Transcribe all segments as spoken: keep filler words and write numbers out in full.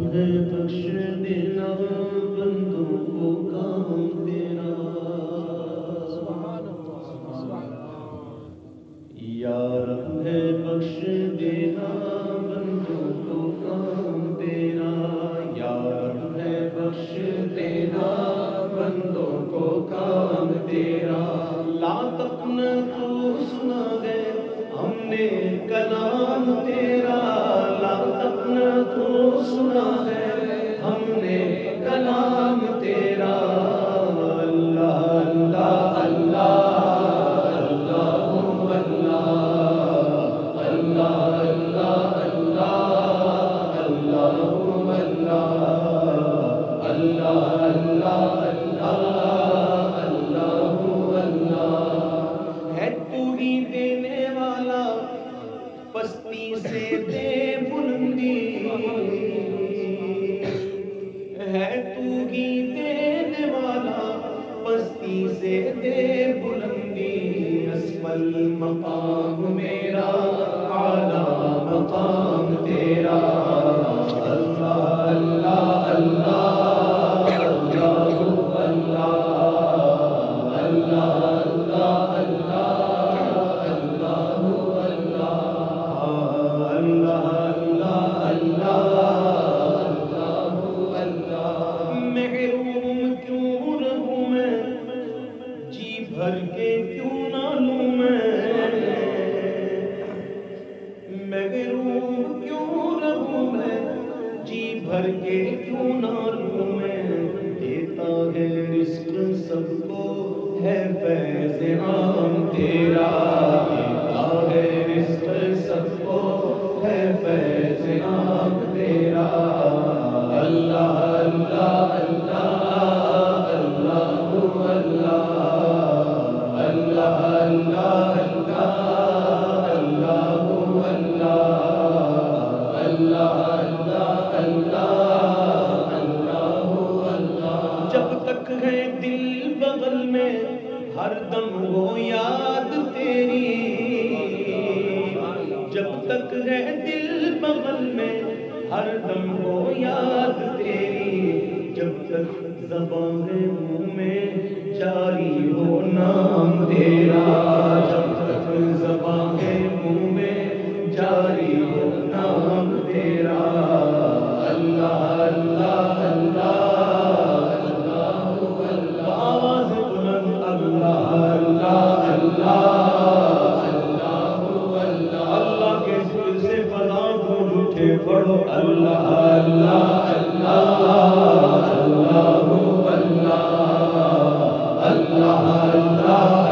ہے بخش دینا بندوں کو کام تیرا، یا رب ہے بخش دینا بندوں کو کام تیرا، یا رب ہے بخش دینا بندوں کو کام تیرا، لا تقنطوا سنا ہے ہم نے کلام تیرا، لا تقنطوا سنا ہے ہم نے کلام تیرا، اللہ اللہ اللہ اللہ اللہ اللہ اللہ اللہ اللہ اللہ ہے تو ہی دینے والا پستی سے دے بلندی، ہے تو ہی دینے والا پستی سے دے بلندی، اسفل مقام میرا اعلیٰ مقام تیرا، اللہ اللہ اللہ اللہ اللہ اللہ محروم کیوں رہوں میں جی بھر کے کیوں نہ لوں میں، محروم کیوں رہوں میں جی بھر کے کیوں نہ لوں میں، دیتا ہے رزق سب کو ہے فیض عام تیرا، دیتا ہے رزق سب کو ہے فیض عام تیرا، اللہ اللہ اللہ اللہ اللہ اللہ جب تک ہے دل بغل میں ہر دم وہ یاد تیری، جب تک ہے دل بغل میں ہر دم وہ یاد تیری، جب تک زبان منہ میں جاری ہو نام تیرا، جب تک زبان منہ میں جاری ہو نام تیرا، اللہ اللہ اللہ آواز بلند اللہ اللہ اللہ اللہ کے ذکر سے فضا گونج اٹھے، پڑھو اللہ اللہ اللہ اللہ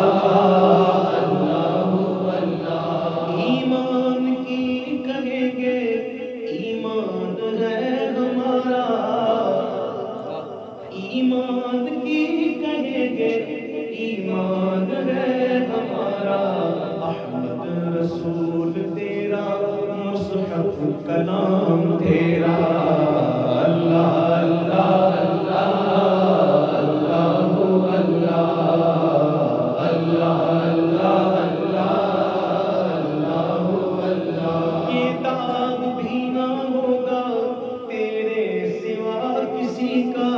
اللہ، ایمان کی کہیں گے ایمان ہے ہمارا، ایمان کی کہیں گے ایمان ہے ہمارا، احمد رسول تیرا مصحف کلام تیرا، اللہ اللہ اللہ اللہ اللہ، یہ داغ بھی نہ ہوگا تیرے سوا کسی کا،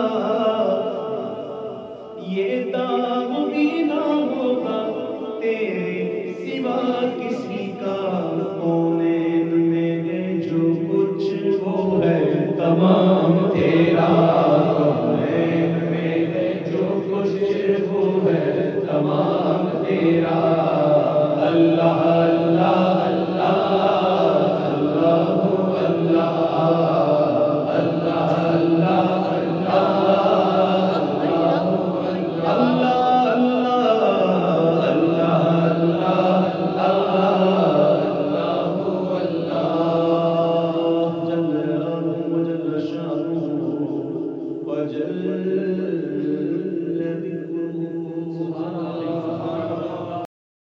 یہ داغ بھی نہ ہوگا تیرے سوا کسی کا، کونین میں جو کچھ وہ ہے تمام تیرا،